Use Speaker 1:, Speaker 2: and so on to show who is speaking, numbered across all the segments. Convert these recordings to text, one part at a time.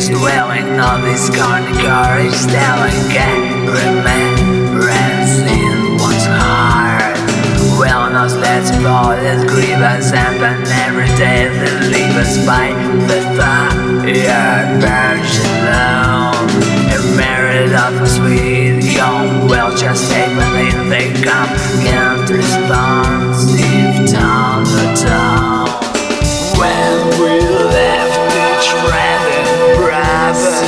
Speaker 1: years dwelling on this corny courage, telling remembrance in one's heart. Well knows let's fall as grievous and pain every day that leave us by the fire burning alone. A merit of a sweet home, well just take when they come, can't responsive down the town. When we left each random brother,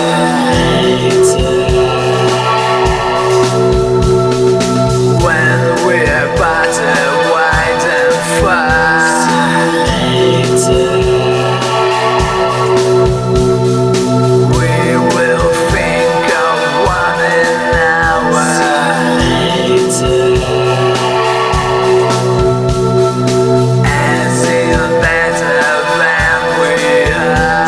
Speaker 1: when we're battered wide and far, we will think of one another as in better than we are.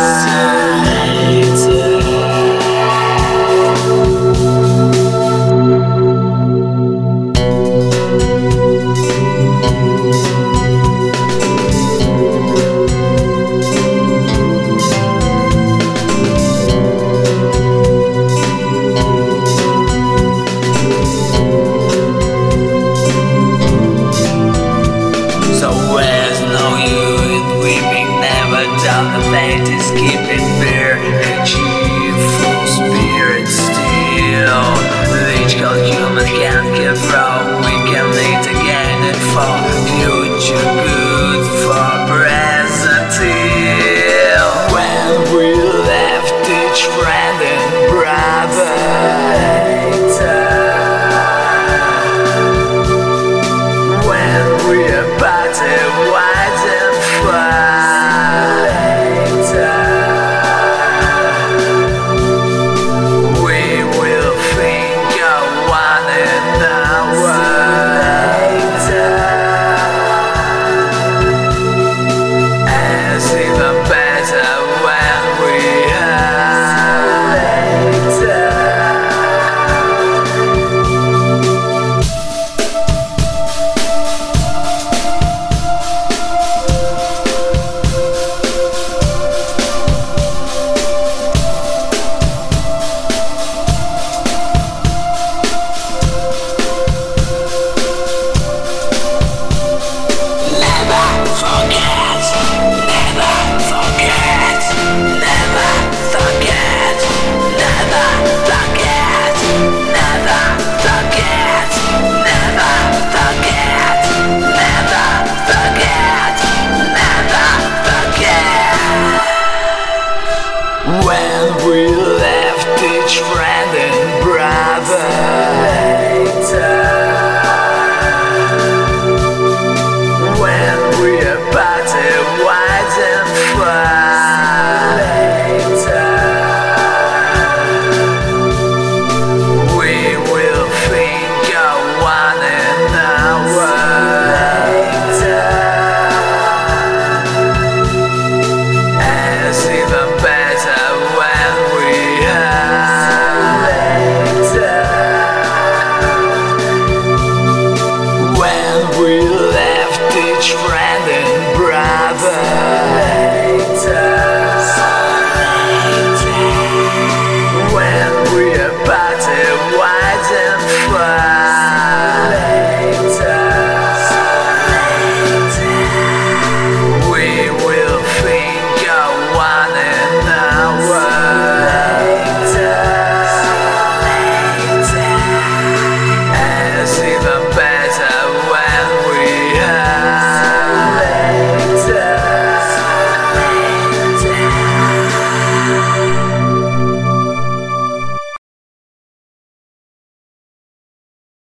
Speaker 1: So where's no you in weeping, never down the fate is keeping bare, a cheerful spirit still. Each cold human can't give from, we can meet again and for future good, for present ill. When we left each friend and brother, when we're battered wide and far, we will think of one another as even better when we are later. When we left each